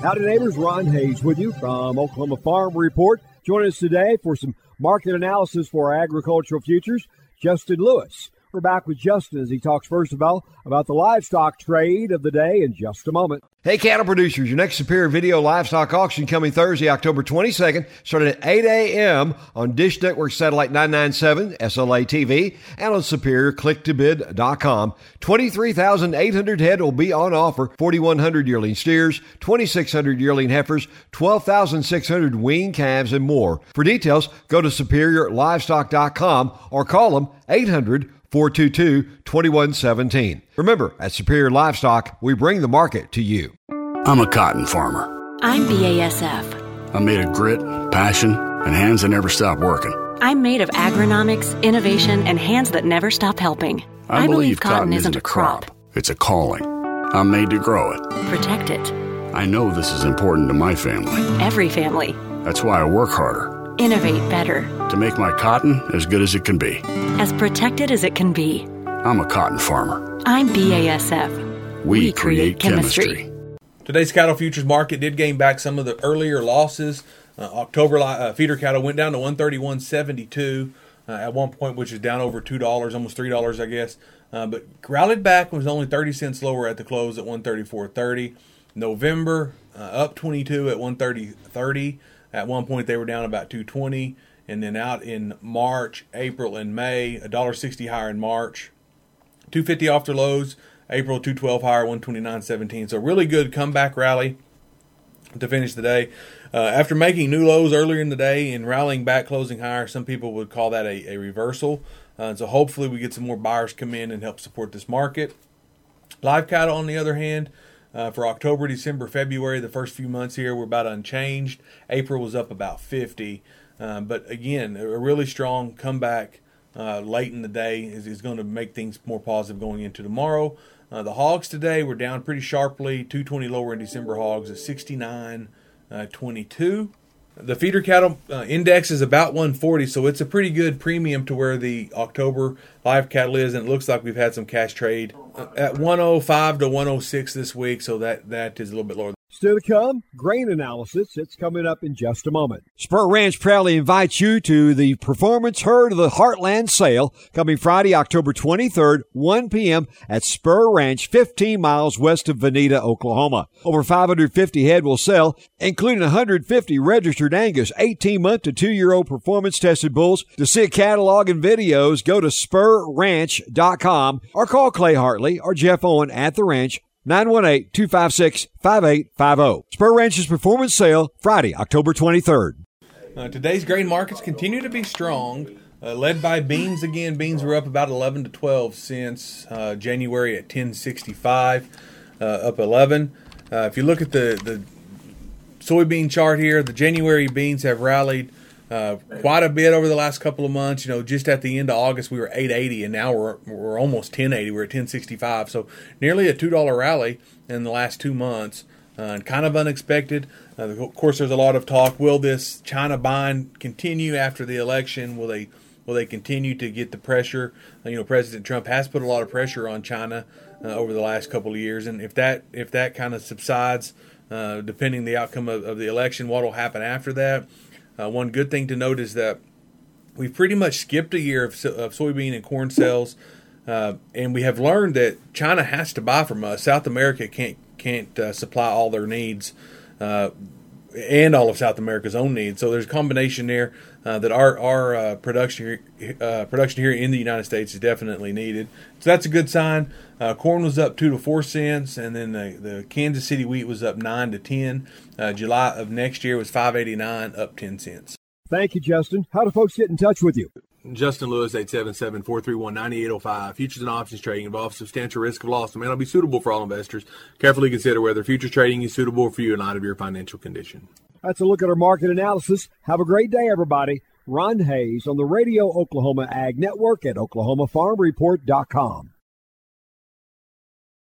Howdy, neighbors. Ron Hayes with you from Oklahoma Farm Report. Join us today for some market analysis for our agricultural futures. Justin Lewis. We're back with Justin as he talks first of all about the livestock trade of the day in just a moment. Hey, cattle producers, your next Superior Video Livestock Auction coming Thursday, October 22nd, starting at 8 a.m. on Dish Network Satellite 997, SLA TV, and on SuperiorClickToBid.com. 23,800 head will be on offer, 4,100 yearling steers, 2,600 yearling heifers, 12,600 weaned calves, and more. For details, go to SuperiorLivestock.com or call them 800-422-2117. Remember, at Superior Livestock, we bring the market to you. I'm a cotton farmer. I'm BASF. I'm made of grit, passion, and hands that never stop working. I'm made of agronomics, innovation, and hands that never stop helping. I believe cotton isn't a crop. It's a calling. I'm made to grow it. Protect it. I know this is important to my family. Every family. That's why I work harder. Innovate better. To make my cotton as good as it can be. As protected as it can be. I'm a cotton farmer. I'm BASF. We create chemistry. Today's cattle futures market did gain back some of the earlier losses. October feeder cattle went down to 131.72 at one point, which is down over $2, almost $3, I guess. But rallied back, was only 30 cents lower at the close at 134.30. November up 22 at 130.30. At one point, they were down about 220. And then out in March, April, and May, $1.60 higher in March. 250 off their lows. April 212 higher, 129.17. So really good comeback rally to finish the day. After making new lows earlier in the day and rallying back, closing higher, some people would call that a reversal. So hopefully we get some more buyers come in and help support this market. Live cattle, on the other hand, for October, December, February, the first few months here, were about unchanged. April was up about 50. But again, a really strong comeback late in the day is going to make things more positive going into tomorrow. The hogs today were down pretty sharply, 220 lower in December hogs at 69.22. The feeder cattle index is about 140, so it's a pretty good premium to where the October live cattle is, and it looks like we've had some cash trade at 105 to 106 this week, so that is a little bit lower. Still to come, grain analysis. It's coming up in just a moment. Spur Ranch proudly invites you to the Performance Herd of the Heartland Sale coming Friday, October 23rd, 1 p.m. at Spur Ranch, 15 miles west of Veneta, Oklahoma. Over 550 head will sell, including 150 registered Angus, 18-month to 2-year-old performance-tested bulls. To see a catalog and videos, go to spurranch.com or call Clay Hartley or Jeff Owen at the ranch, 918-256-5850. Spur Ranch's performance sale, Friday, October 23rd. Today's grain markets continue to be strong, led by beans again. Beans were up about 11 to 12 cents. January at 10.65, up 11. If you look at the soybean chart here, the January beans have rallied quite a bit over the last couple of months. You know, just at the end of August, we were 8.80, and now we're almost 10.80. We're at 10.65, so nearly a $2 rally in the last 2 months, and kind of unexpected. Of course, there's a lot of talk. Will this China buying continue after the election? Will they continue to get the pressure? You know, President Trump has put a lot of pressure on China over the last couple of years, and if that kind of subsides, depending the outcome of the election, what will happen after that? One good thing to note is that we've pretty much skipped a year of soybean and corn sales, and we have learned that China has to buy from us. South America can't supply all their needs, and all of South America's own needs. So there's a combination there that our production here in the United States is definitely needed. So that's a good sign. Corn was up 2 to 4 cents, and then the Kansas City wheat was up 9 to 10. July of next year was 5.89, up 10 cents. Thank you, Justin. How do folks get in touch with you? Justin Lewis, 877-431-9805. Futures and options trading involves substantial risk of loss and may not be suitable for all investors. Carefully consider whether futures trading is suitable for you in light of your financial condition. That's a look at our market analysis. Have a great day, everybody. Ron Hayes on the Radio Oklahoma Ag Network at OklahomaFarmReport.com.